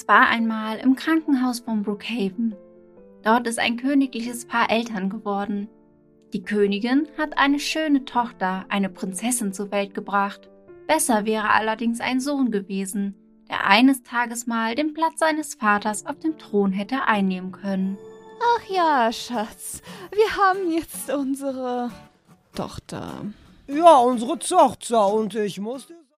Es war einmal im Krankenhaus von Brookhaven. Dort ist ein königliches Paar Eltern geworden. Die Königin hat eine schöne Tochter, eine Prinzessin, zur Welt gebracht. Besser wäre allerdings ein Sohn gewesen, der eines Tages mal den Platz seines Vaters auf dem Thron hätte einnehmen können. Ach ja, Schatz, wir haben jetzt unsere Tochter. Ja, unsere Tochter, und ich musste...